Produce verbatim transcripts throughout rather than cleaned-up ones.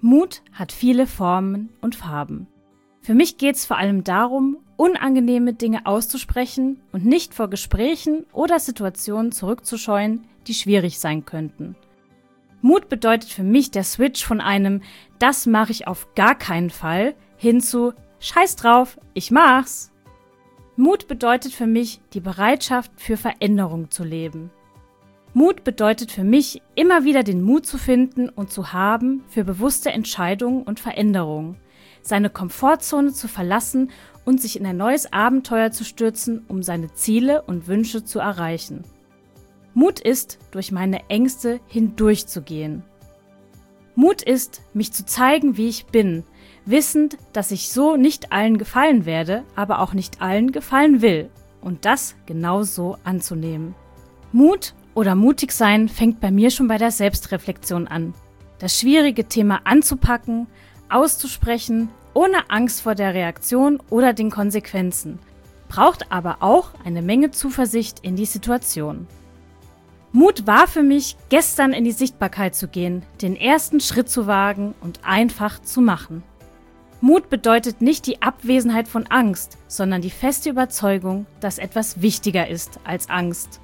Mut hat viele Formen und Farben. Für mich geht es vor allem darum, unangenehme Dinge auszusprechen und nicht vor Gesprächen oder Situationen zurückzuscheuen, die schwierig sein könnten. Mut bedeutet für mich der Switch von einem „Das mache ich auf gar keinen Fall" hin zu „Scheiß drauf, ich mach's". Mut bedeutet für mich die Bereitschaft für Veränderung zu leben. Mut bedeutet für mich, immer wieder den Mut zu finden und zu haben für bewusste Entscheidungen und Veränderungen, seine Komfortzone zu verlassen und sich in ein neues Abenteuer zu stürzen, um seine Ziele und Wünsche zu erreichen. Mut ist, durch meine Ängste hindurchzugehen. Mut ist, mich zu zeigen, wie ich bin, wissend, dass ich so nicht allen gefallen werde, aber auch nicht allen gefallen will und das genauso anzunehmen. Mut oder mutig sein fängt bei mir schon bei der Selbstreflexion an. Das schwierige Thema anzupacken, auszusprechen, ohne Angst vor der Reaktion oder den Konsequenzen, braucht aber auch eine Menge Zuversicht in die Situation. Mut war für mich, gestern in die Sichtbarkeit zu gehen, den ersten Schritt zu wagen und einfach zu machen. Mut bedeutet nicht die Abwesenheit von Angst, sondern die feste Überzeugung, dass etwas wichtiger ist als Angst.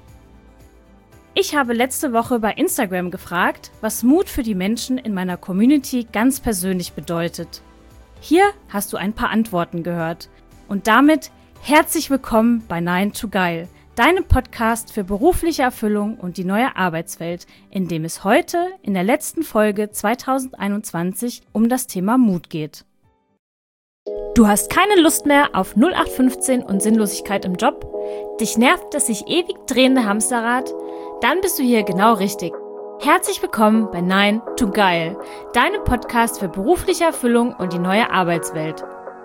Ich habe letzte Woche bei Instagram gefragt, was Mut für die Menschen in meiner Community ganz persönlich bedeutet. Hier hast du ein paar Antworten gehört. Und damit herzlich willkommen bei Nine to Geil, deinem Podcast für berufliche Erfüllung und die neue Arbeitswelt, in dem es heute in der letzten Folge zwanzig einundzwanzig um das Thema Mut geht. Du hast keine Lust mehr auf null acht fünfzehn und Sinnlosigkeit im Job? Dich nervt das sich ewig drehende Hamsterrad? Dann bist du hier genau richtig. Herzlich willkommen bei Nine to Geil, deinem Podcast für berufliche Erfüllung und die neue Arbeitswelt.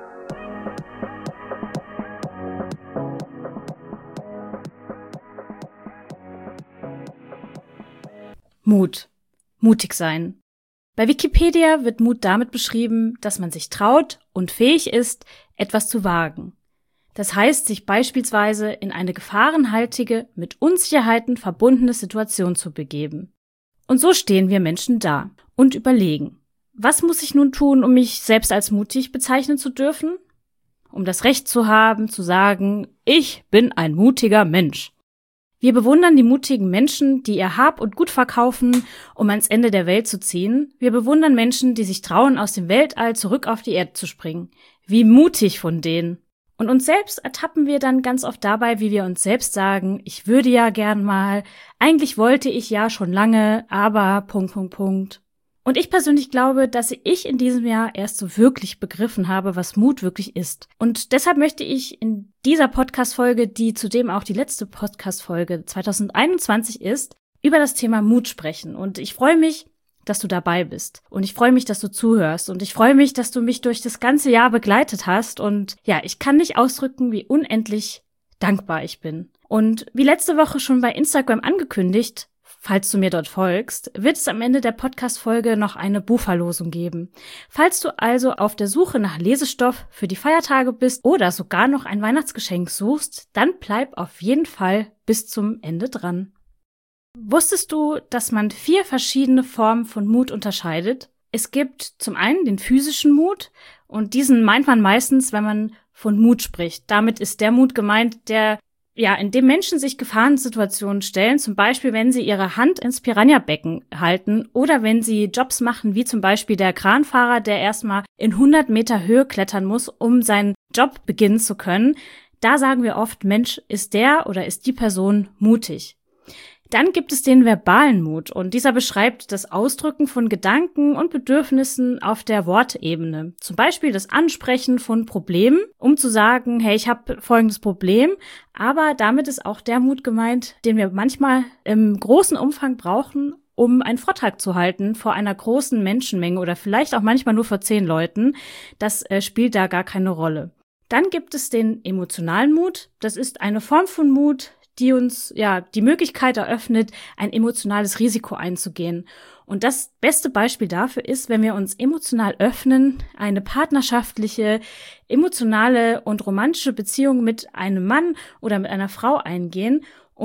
Mut. Mutig sein. Bei Wikipedia wird Mut damit beschrieben, dass man sich traut und fähig ist, etwas zu wagen. Das heißt, sich beispielsweise in eine gefahrenhaltige, mit Unsicherheiten verbundene Situation zu begeben. Und so stehen wir Menschen da und überlegen, was muss ich nun tun, um mich selbst als mutig bezeichnen zu dürfen? Um das Recht zu haben, zu sagen, ich bin ein mutiger Mensch. Wir bewundern die mutigen Menschen, die ihr Hab und Gut verkaufen, um ans Ende der Welt zu ziehen. Wir bewundern Menschen, die sich trauen, aus dem Weltall zurück auf die Erde zu springen. Wie mutig von denen. Und uns selbst ertappen wir dann ganz oft dabei, wie wir uns selbst sagen, ich würde ja gern mal, eigentlich wollte ich ja schon lange, aber, Punkt, Punkt, Punkt. Und ich persönlich glaube, dass ich in diesem Jahr erst so wirklich begriffen habe, was Mut wirklich ist. Und deshalb möchte ich in dieser Podcast-Folge, die zudem auch die letzte Podcast-Folge zwanzig einundzwanzig ist, über das Thema Mut sprechen. Und ich freue mich, dass du dabei bist. Und ich freue mich, dass du zuhörst. Und ich freue mich, dass du mich durch das ganze Jahr begleitet hast. Und ja, ich kann nicht ausdrücken, wie unendlich dankbar ich bin. Und wie letzte Woche schon bei Instagram angekündigt, falls du mir dort folgst, wird es am Ende der Podcast-Folge noch eine Buchverlosung geben. Falls du also auf der Suche nach Lesestoff für die Feiertage bist oder sogar noch ein Weihnachtsgeschenk suchst, dann bleib auf jeden Fall bis zum Ende dran. Wusstest du, dass man vier verschiedene Formen von Mut unterscheidet? Es gibt zum einen den physischen Mut und diesen meint man meistens, wenn man von Mut spricht. Damit ist der Mut gemeint, der ja, in dem Menschen sich Gefahrensituationen stellen, zum Beispiel wenn sie ihre Hand ins Piranha-Becken halten oder wenn sie Jobs machen, wie zum Beispiel der Kranfahrer, der erstmal in hundert Meter Höhe klettern muss, um seinen Job beginnen zu können. Da sagen wir oft, Mensch, ist der oder ist die Person mutig. Dann gibt es den verbalen Mut und dieser beschreibt das Ausdrücken von Gedanken und Bedürfnissen auf der Wortebene. Zum Beispiel das Ansprechen von Problemen, um zu sagen, hey, ich habe folgendes Problem, aber damit ist auch der Mut gemeint, den wir manchmal im großen Umfang brauchen, um einen Vortrag zu halten vor einer großen Menschenmenge oder vielleicht auch manchmal nur vor zehn Leuten. Das äh, spielt da gar keine Rolle. Dann gibt es den emotionalen Mut. Das ist eine Form von Mut, die uns ja die Möglichkeit eröffnet, ein emotionales Risiko einzugehen. Und das beste Beispiel dafür ist, wenn wir uns emotional öffnen, eine partnerschaftliche, emotionale und romantische Beziehung mit einem Mann oder mit einer Frau eingehen und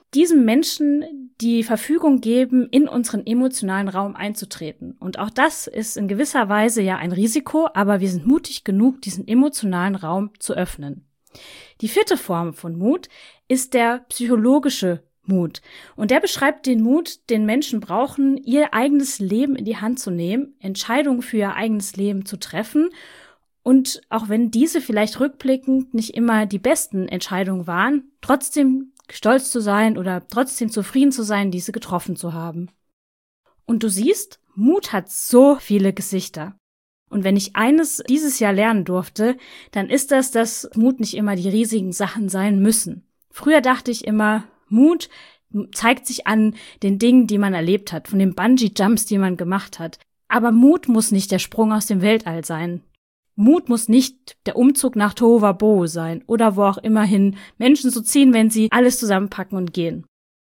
diesem Menschen die Verfügung geben, in unseren emotionalen Raum einzutreten. Und auch das ist in gewisser Weise ja ein Risiko, aber wir sind mutig genug, diesen emotionalen Raum zu öffnen. Die vierte Form von Mut ist der psychologische Mut. Und der beschreibt den Mut, den Menschen brauchen, ihr eigenes Leben in die Hand zu nehmen, Entscheidungen für ihr eigenes Leben zu treffen. Und auch wenn diese vielleicht rückblickend nicht immer die besten Entscheidungen waren, trotzdem stolz zu sein oder trotzdem zufrieden zu sein, diese getroffen zu haben. Und du siehst, Mut hat so viele Gesichter. Und wenn ich eines dieses Jahr lernen durfte, dann ist das, dass Mut nicht immer die riesigen Sachen sein müssen. Früher dachte ich immer, Mut zeigt sich an den Dingen, die man erlebt hat, von den Bungee-Jumps, die man gemacht hat. Aber Mut muss nicht der Sprung aus dem Weltall sein. Mut muss nicht der Umzug nach Tohuwabohu sein oder wo auch immerhin Menschen so ziehen, wenn sie alles zusammenpacken und gehen.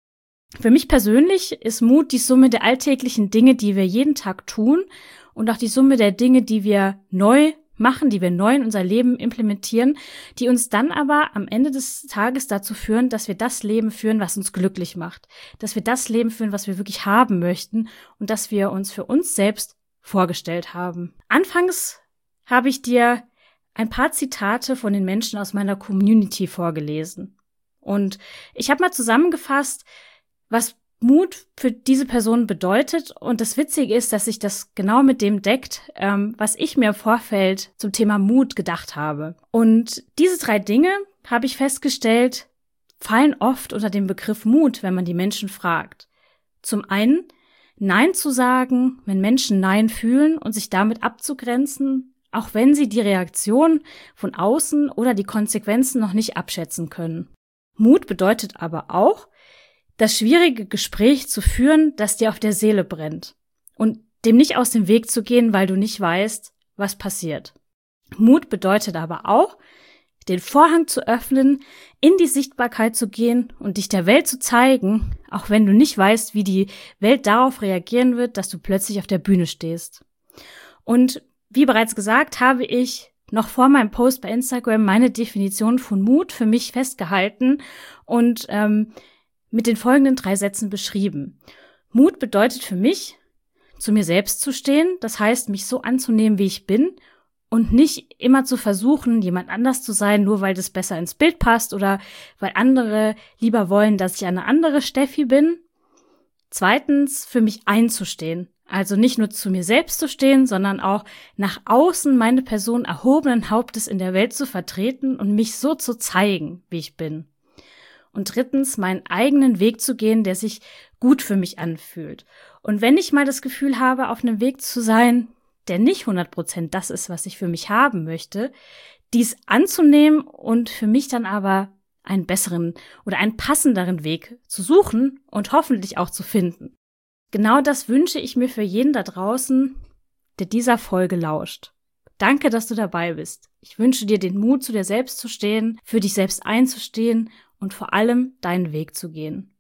Für mich persönlich ist Mut die Summe der alltäglichen Dinge, die wir jeden Tag tun und auch die Summe der Dinge, die wir neu machen, die wir neu in unser Leben implementieren, die uns dann aber am Ende des Tages dazu führen, dass wir das Leben führen, was uns glücklich macht, dass wir das Leben führen, was wir wirklich haben möchten und dass wir uns für uns selbst vorgestellt haben. Anfangs habe ich dir ein paar Zitate von den Menschen aus meiner Community vorgelesen. Und ich habe mal zusammengefasst, was Mut für diese Person bedeutet. Und das Witzige ist, dass sich das genau mit dem deckt, ähm, was ich mir im Vorfeld zum Thema Mut gedacht habe. Und diese drei Dinge, habe ich festgestellt, fallen oft unter den Begriff Mut, wenn man die Menschen fragt. Zum einen, Nein zu sagen, wenn Menschen Nein fühlen und sich damit abzugrenzen, auch wenn sie die Reaktion von außen oder die Konsequenzen noch nicht abschätzen können. Mut bedeutet aber auch, das schwierige Gespräch zu führen, das dir auf der Seele brennt und dem nicht aus dem Weg zu gehen, weil du nicht weißt, was passiert. Mut bedeutet aber auch, den Vorhang zu öffnen, in die Sichtbarkeit zu gehen und dich der Welt zu zeigen, auch wenn du nicht weißt, wie die Welt darauf reagieren wird, dass du plötzlich auf der Bühne stehst. Und wie bereits gesagt, habe ich noch vor meinem Post bei Instagram meine Definition von Mut für mich festgehalten und ähm, mit den folgenden drei Sätzen beschrieben. Mut bedeutet für mich, zu mir selbst zu stehen, das heißt, mich so anzunehmen, wie ich bin und nicht immer zu versuchen, jemand anders zu sein, nur weil das besser ins Bild passt oder weil andere lieber wollen, dass ich eine andere Steffi bin. Zweitens, für mich einzustehen. Also nicht nur zu mir selbst zu stehen, sondern auch nach außen meine Person erhobenen Hauptes in der Welt zu vertreten und mich so zu zeigen, wie ich bin. Und drittens, meinen eigenen Weg zu gehen, der sich gut für mich anfühlt. Und wenn ich mal das Gefühl habe, auf einem Weg zu sein, der nicht hundert Prozent das ist, was ich für mich haben möchte, dies anzunehmen und für mich dann aber einen besseren oder einen passenderen Weg zu suchen und hoffentlich auch zu finden. Genau das wünsche ich mir für jeden da draußen, der dieser Folge lauscht. Danke, dass du dabei bist. Ich wünsche dir den Mut, zu dir selbst zu stehen, für dich selbst einzustehen und vor allem deinen Weg zu gehen.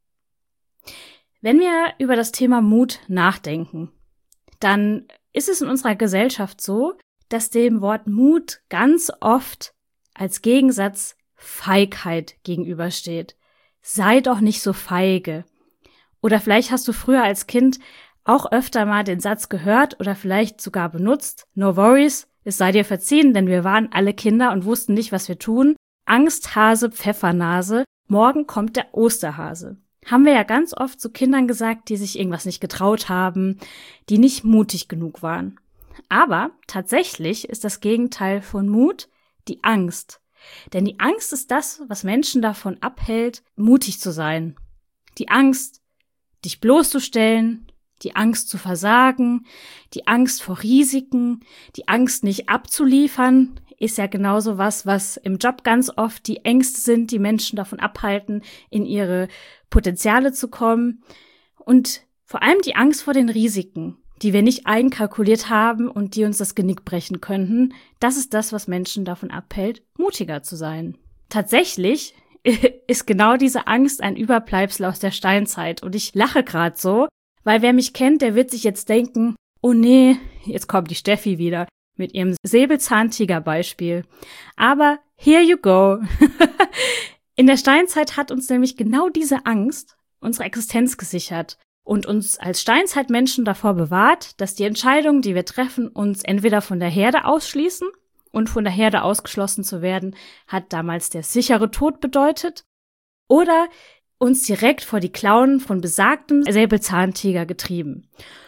Wenn wir über das Thema Mut nachdenken, dann ist es in unserer Gesellschaft so, dass dem Wort Mut ganz oft als Gegensatz Feigheit gegenübersteht. Sei doch nicht so feige. Oder vielleicht hast du früher als Kind auch öfter mal den Satz gehört oder vielleicht sogar benutzt. No worries, es sei dir verziehen, denn wir waren alle Kinder und wussten nicht, was wir tun. Angsthase, Pfeffernase, morgen kommt der Osterhase. Haben wir ja ganz oft zu Kindern gesagt, die sich irgendwas nicht getraut haben, die nicht mutig genug waren. Aber tatsächlich ist das Gegenteil von Mut die Angst. Denn die Angst ist das, was Menschen davon abhält, mutig zu sein. Die Angst, dich bloßzustellen, die Angst zu versagen, die Angst vor Risiken, die Angst nicht abzuliefern, ist ja genauso was, was im Job ganz oft die Ängste sind, die Menschen davon abhalten, in ihre Potenziale zu kommen. Und vor allem die Angst vor den Risiken, die wir nicht einkalkuliert haben und die uns das Genick brechen könnten, das ist das, was Menschen davon abhält, mutiger zu sein. Tatsächlich ist genau diese Angst ein Überbleibsel aus der Steinzeit. Und ich lache gerade so, weil wer mich kennt, der wird sich jetzt denken, oh nee, jetzt kommt die Steffi wieder mit ihrem Säbelzahntiger-Beispiel. Aber here you go. In der Steinzeit hat uns nämlich genau diese Angst unsere Existenz gesichert und uns als Steinzeitmenschen davor bewahrt, dass die Entscheidungen, die wir treffen, uns entweder von der Herde ausschließen, und von der Herde ausgeschlossen zu werden, hat damals der sichere Tod bedeutet, oder uns direkt vor die Klauen von besagtem Säbelzahntiger getrieben.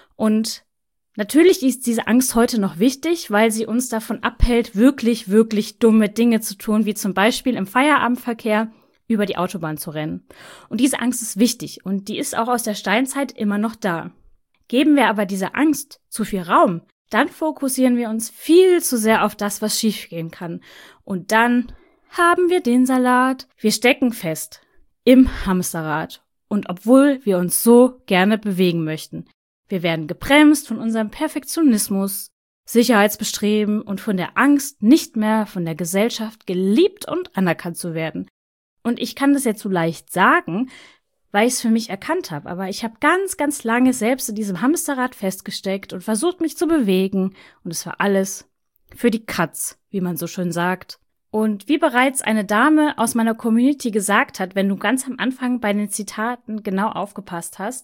Und natürlich ist diese Angst heute noch wichtig, weil sie uns davon abhält, wirklich, wirklich dumme Dinge zu tun, wie zum Beispiel im Feierabendverkehr über die Autobahn zu rennen. Und diese Angst ist wichtig und die ist auch aus der Steinzeit immer noch da. Geben wir aber dieser Angst zu viel Raum, dann fokussieren wir uns viel zu sehr auf das, was schiefgehen kann. Und dann haben wir den Salat. Wir stecken fest im Hamsterrad. Und obwohl wir uns so gerne bewegen möchten. Wir werden gebremst von unserem Perfektionismus, Sicherheitsbestreben und von der Angst, nicht mehr von der Gesellschaft geliebt und anerkannt zu werden. Und ich kann das jetzt so leicht sagen, weil ich es für mich erkannt habe. Aber ich habe ganz, ganz lange selbst in diesem Hamsterrad festgesteckt und versucht, mich zu bewegen. Und es war alles für die Katz, wie man so schön sagt. Und wie bereits eine Dame aus meiner Community gesagt hat, wenn du ganz am Anfang bei den Zitaten genau aufgepasst hast,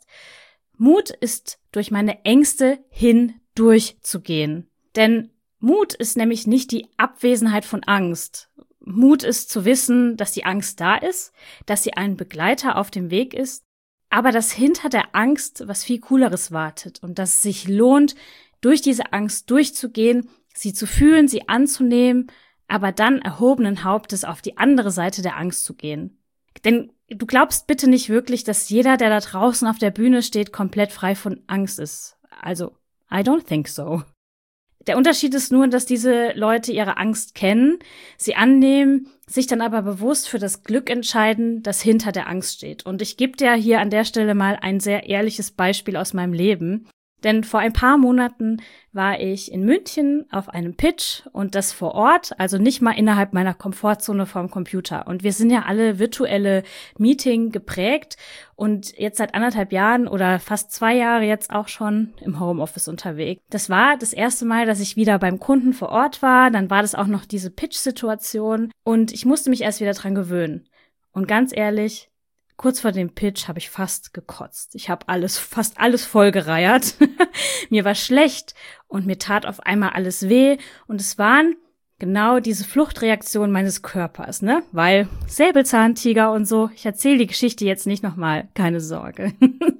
Mut ist durch meine Ängste hindurchzugehen. Denn Mut ist nämlich nicht die Abwesenheit von Angst. Mut ist zu wissen, dass die Angst da ist, dass sie ein Begleiter auf dem Weg ist, aber dass hinter der Angst was viel Cooleres wartet und dass es sich lohnt, durch diese Angst durchzugehen, sie zu fühlen, sie anzunehmen, aber dann erhobenen Hauptes auf die andere Seite der Angst zu gehen. Denn du glaubst bitte nicht wirklich, dass jeder, der da draußen auf der Bühne steht, komplett frei von Angst ist. Also, I don't think so. Der Unterschied ist nur, dass diese Leute ihre Angst kennen, sie annehmen, sich dann aber bewusst für das Glück entscheiden, das hinter der Angst steht. Und ich gebe dir hier an der Stelle mal ein sehr ehrliches Beispiel aus meinem Leben. Denn vor ein paar Monaten war ich in München auf einem Pitch und das vor Ort, also nicht mal innerhalb meiner Komfortzone vorm Computer. Und wir sind ja alle virtuelle Meeting geprägt und jetzt seit anderthalb Jahren oder fast zwei Jahre jetzt auch schon im Homeoffice unterwegs. Das war das erste Mal, dass ich wieder beim Kunden vor Ort war. Dann war das auch noch diese Pitch-Situation und ich musste mich erst wieder dran gewöhnen. Und ganz ehrlich, kurz vor dem Pitch habe ich fast gekotzt. Ich habe alles, fast alles vollgereiert. Mir war schlecht und mir tat auf einmal alles weh. Und es waren genau diese Fluchtreaktionen meines Körpers, ne? Weil Säbelzahntiger und so, ich erzähle die Geschichte jetzt nicht nochmal, keine Sorge.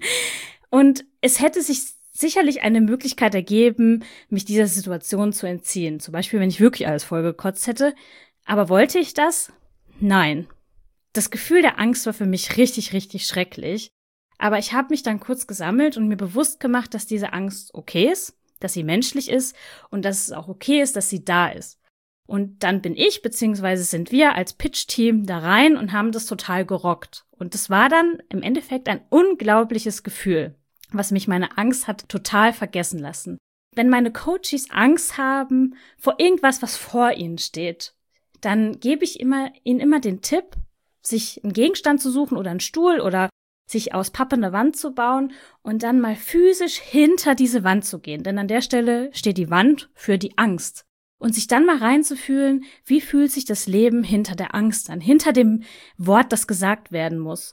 Und es hätte sich sicherlich eine Möglichkeit ergeben, mich dieser Situation zu entziehen. Zum Beispiel, wenn ich wirklich alles vollgekotzt hätte. Aber wollte ich das? Nein. Das Gefühl der Angst war für mich richtig, richtig schrecklich. Aber ich habe mich dann kurz gesammelt und mir bewusst gemacht, dass diese Angst okay ist, dass sie menschlich ist und dass es auch okay ist, dass sie da ist. Und dann bin ich, beziehungsweise sind wir als Pitch-Team da rein und haben das total gerockt. Und das war dann im Endeffekt ein unglaubliches Gefühl, was mich meine Angst hat total vergessen lassen. Wenn meine Coaches Angst haben vor irgendwas, was vor ihnen steht, dann gebe ich immer, ihnen immer den Tipp, sich einen Gegenstand zu suchen oder einen Stuhl oder sich aus Pappe eine Wand zu bauen und dann mal physisch hinter diese Wand zu gehen. Denn an der Stelle steht die Wand für die Angst. Und sich dann mal reinzufühlen, wie fühlt sich das Leben hinter der Angst an, hinter dem Wort, das gesagt werden muss.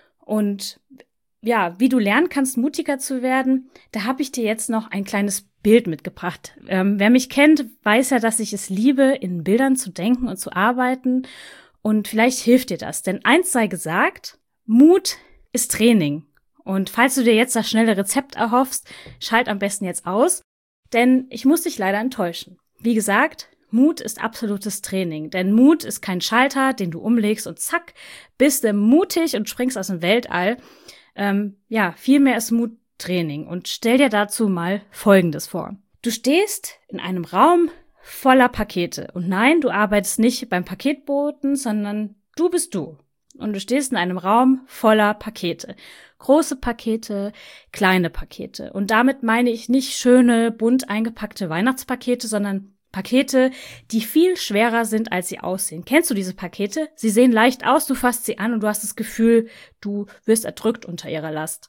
Und ja, wie du lernen kannst, mutiger zu werden, da habe ich dir jetzt noch ein kleines Bild mitgebracht. Ähm, wer mich kennt, weiß ja, dass ich es liebe, in Bildern zu denken und zu arbeiten. Und vielleicht hilft dir das, denn eins sei gesagt, Mut ist Training. Und falls du dir jetzt das schnelle Rezept erhoffst, schalt am besten jetzt aus, denn ich muss dich leider enttäuschen. Wie gesagt, Mut ist absolutes Training, denn Mut ist kein Schalter, den du umlegst und zack, bist du mutig und springst aus dem Weltall. Ähm, ja, vielmehr ist Mut Training und stell dir dazu mal Folgendes vor. Du stehst in einem Raum voller Pakete. Und nein, du arbeitest nicht beim Paketboten, sondern du bist du. Und du stehst in einem Raum voller Pakete. Große Pakete, kleine Pakete. Und damit meine ich nicht schöne, bunt eingepackte Weihnachtspakete, sondern Pakete, die viel schwerer sind, als sie aussehen. Kennst du diese Pakete? Sie sehen leicht aus, du fasst sie an und du hast das Gefühl, du wirst erdrückt unter ihrer Last.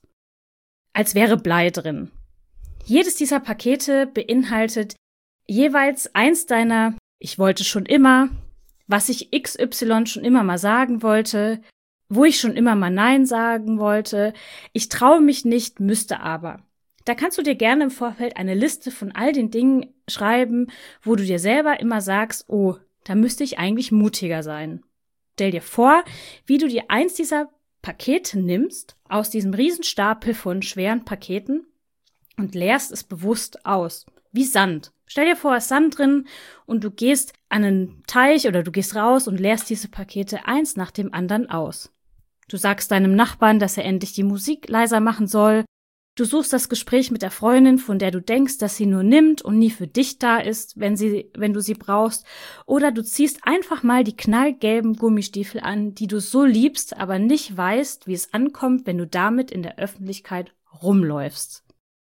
Als wäre Blei drin. Jedes dieser Pakete beinhaltet jeweils eins deiner Ich wollte schon immer, was ich X Y schon immer mal sagen wollte, wo ich schon immer mal Nein sagen wollte, ich traue mich nicht, müsste aber. Da kannst du dir gerne im Vorfeld eine Liste von all den Dingen schreiben, wo du dir selber immer sagst, oh, da müsste ich eigentlich mutiger sein. Stell dir vor, wie du dir eins dieser Pakete nimmst, aus diesem Riesenstapel von schweren Paketen und leerst es bewusst aus, wie Sand. Stell dir vor, es ist Sand drin und du gehst an einen Teich oder du gehst raus und leerst diese Pakete eins nach dem anderen aus. Du sagst deinem Nachbarn, dass er endlich die Musik leiser machen soll. Du suchst das Gespräch mit der Freundin, von der du denkst, dass sie nur nimmt und nie für dich da ist, wenn sie, wenn du sie brauchst. Oder du ziehst einfach mal die knallgelben Gummistiefel an, die du so liebst, aber nicht weißt, wie es ankommt, wenn du damit in der Öffentlichkeit rumläufst.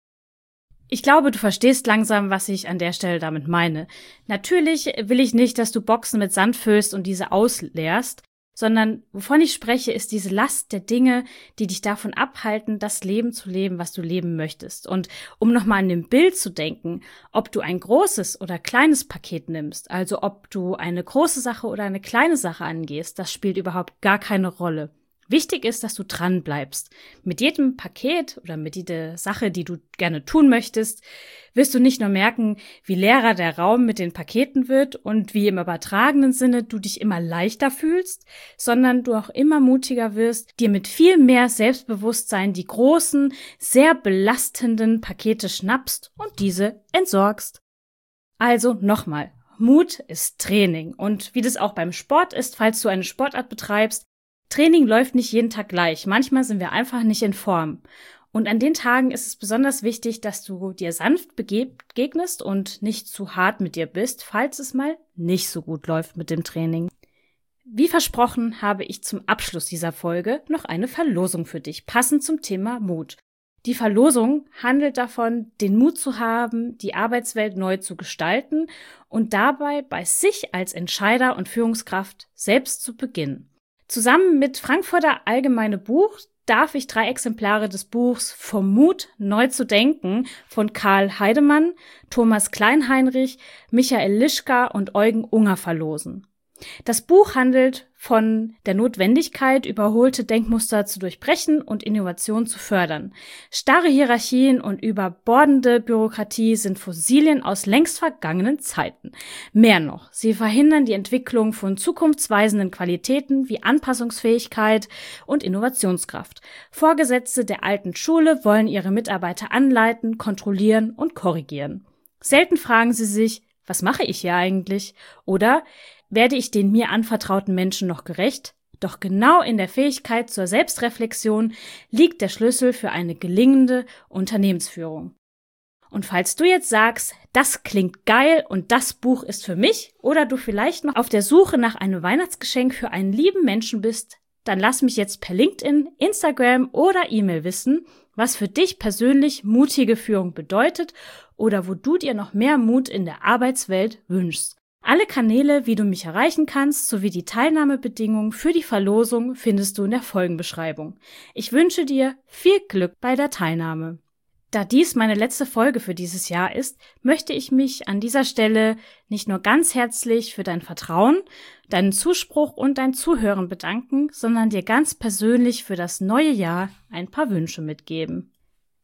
Ich glaube, du verstehst langsam, was ich an der Stelle damit meine. Natürlich will ich nicht, dass du Boxen mit Sand füllst und diese ausleerst, sondern wovon ich spreche, ist diese Last der Dinge, die dich davon abhalten, das Leben zu leben, was du leben möchtest. Und um nochmal an dem Bild zu denken, ob du ein großes oder kleines Paket nimmst, also ob du eine große Sache oder eine kleine Sache angehst, das spielt überhaupt gar keine Rolle. Wichtig ist, dass du dran bleibst. Mit jedem Paket oder mit jeder Sache, die du gerne tun möchtest, wirst du nicht nur merken, wie leerer der Raum mit den Paketen wird und wie im übertragenen Sinne du dich immer leichter fühlst, sondern du auch immer mutiger wirst, dir mit viel mehr Selbstbewusstsein die großen, sehr belastenden Pakete schnappst und diese entsorgst. Also nochmal, Mut ist Training und wie das auch beim Sport ist, falls du eine Sportart betreibst, Training läuft nicht jeden Tag gleich. Manchmal sind wir einfach nicht in Form. Und an den Tagen ist es besonders wichtig, dass du dir sanft begegnest und nicht zu hart mit dir bist, falls es mal nicht so gut läuft mit dem Training. Wie versprochen habe ich zum Abschluss dieser Folge noch eine Verlosung für dich, passend zum Thema Mut. Die Verlosung handelt davon, den Mut zu haben, die Arbeitswelt neu zu gestalten und dabei bei sich als Entscheider und Führungskraft selbst zu beginnen. Zusammen mit Frankfurter Allgemeine Buch darf ich drei Exemplare des Buchs Vom Mut neu zu denken von Karl Heidemann, Thomas Kleinheinrich, Michael Lischka und Eugen Unger verlosen. Das Buch handelt von der Notwendigkeit, überholte Denkmuster zu durchbrechen und Innovation zu fördern. Starre Hierarchien und überbordende Bürokratie sind Fossilien aus längst vergangenen Zeiten. Mehr noch, sie verhindern die Entwicklung von zukunftsweisenden Qualitäten wie Anpassungsfähigkeit und Innovationskraft. Vorgesetzte der alten Schule wollen ihre Mitarbeiter anleiten, kontrollieren und korrigieren. Selten fragen sie sich, was mache ich hier eigentlich? Oder werde ich den mir anvertrauten Menschen noch gerecht? Doch genau in der Fähigkeit zur Selbstreflexion liegt der Schlüssel für eine gelingende Unternehmensführung. Und falls du jetzt sagst, das klingt geil und das Buch ist für mich, oder du vielleicht noch auf der Suche nach einem Weihnachtsgeschenk für einen lieben Menschen bist, dann lass mich jetzt per LinkedIn, Instagram oder E-Mail wissen, was für dich persönlich mutige Führung bedeutet oder wo du dir noch mehr Mut in der Arbeitswelt wünschst. Alle Kanäle, wie du mich erreichen kannst, sowie die Teilnahmebedingungen für die Verlosung findest du in der Folgenbeschreibung. Ich wünsche dir viel Glück bei der Teilnahme. Da dies meine letzte Folge für dieses Jahr ist, möchte ich mich an dieser Stelle nicht nur ganz herzlich für dein Vertrauen, deinen Zuspruch und dein Zuhören bedanken, sondern dir ganz persönlich für das neue Jahr ein paar Wünsche mitgeben.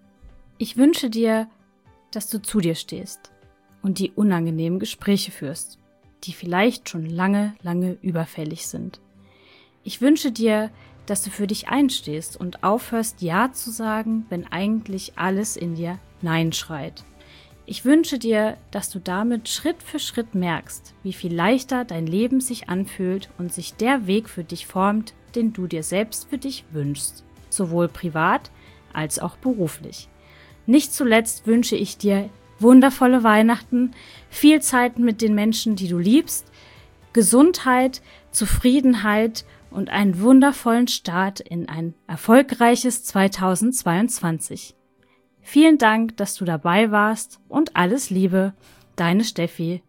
Ich wünsche dir, dass du zu dir stehst und die unangenehmen Gespräche führst, die vielleicht schon lange, lange überfällig sind. Ich wünsche dir, dass du für dich einstehst und aufhörst, Ja zu sagen, wenn eigentlich alles in dir Nein schreit. Ich wünsche dir, dass du damit Schritt für Schritt merkst, wie viel leichter dein Leben sich anfühlt und sich der Weg für dich formt, den du dir selbst für dich wünschst, sowohl privat als auch beruflich. Nicht zuletzt wünsche ich dir wundervolle Weihnachten, viel Zeit mit den Menschen, die du liebst, Gesundheit, Zufriedenheit und einen wundervollen Start in ein erfolgreiches zweitausendzweiundzwanzig. Vielen Dank, dass du dabei warst und alles Liebe, deine Steffi.